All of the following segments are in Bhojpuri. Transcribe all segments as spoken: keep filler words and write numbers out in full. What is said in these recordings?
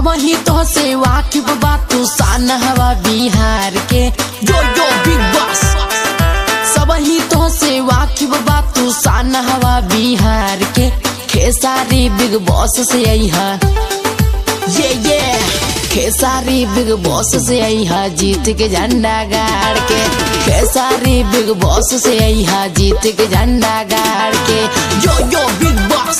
अब ही तो से वाकिफ बात तू सान हवा बिहार के। जो जो बिग बॉस सब ही तो से वाकिफ बात तू सान हवा बिहार के। खेसारी बिग बॉस से आई है ये ये खेसारी बिग बॉस से आई है जीत के झंडा गाड़ के। खेसारी बिग बॉस से आई है जीत के झंडा गाड़ के। जो जो बिग बॉस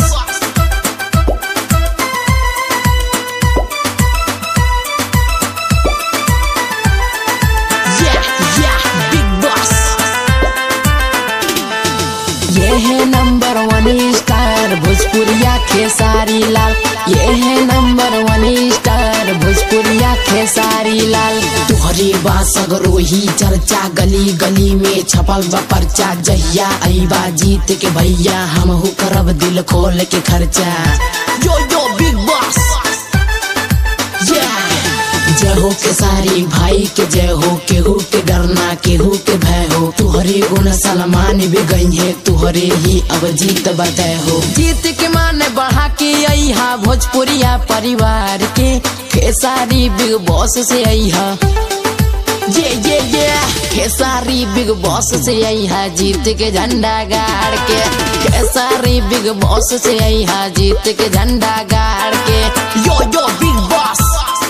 ये है नंबर वन स्टार भोजपुरिया खेसारी लाल। ये है नंबर वन स्टार भोजपुरिया खेसारी लाल। तुहरी बासगरो ही चर्चा गली गली में छपल बा पर्चा। जहिया आईबा जीत के भैया हम हु करब दिल खोल के खर्चा। जो जो बिग बॉस जय हो खेसारी भाई के जय हो। केहू के डरना केहू के भय हो। तुहरे गुण सलमान भी गई है तुहरे ही अब जीत बताए हो। जीत के मान बढ़ा के आई हा भोजपुरिया परिवार के। खेसारी बिग बॉस से आई हा ये ये ये खेसारी बिग बॉस से आई हा जीत के झंडा गाड़ के। खेसारी बिग बॉस से आई हा जीत के झंडा गाड़ के। यो यो बिग बॉस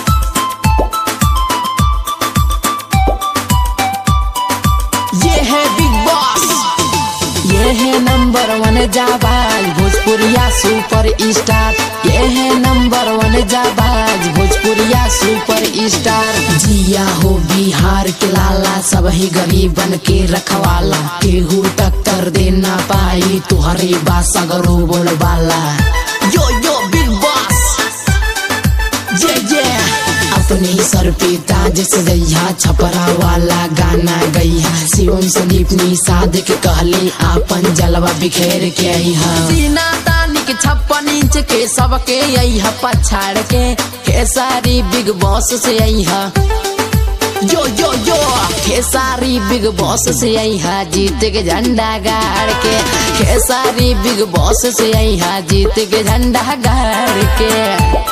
ये है बिग बॉस। ये है नंबर वन जाबाज भोजपुरिया सुपर स्टार। ये है नंबर वन जाबाज भोजपुरिया सुपर स्टार। जिया हो बिहार के लाला सब ही गरीब बन के रखवाला। केहू टक्कर दे ना पाई तुहरे बासगरो बोलबाला। यो यो बिग बॉस ये ये अपने सर पे ताज सजैया छपरा वाला गाना गैया। शिवम संदीप निषाद के कहले आपन जलवा बिखेर के आई हा। सीना तानी के छप्पन इंच के सबके आई हा पछाड़ के। खेसारी बिग बॉस से आई हा जो जो जो खेसारी बिग बॉस से आई हा जीत के झंडा गाड़ के। खेसारी बिग बॉस से आई हा जीत के झंडा गाड़ के।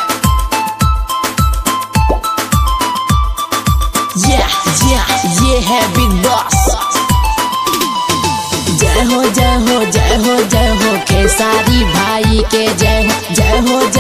Yeah, yeah, ये है बिग बॉस। जय हो जय हो जय हो जय हो खेसारी भाई के जय हो जय हो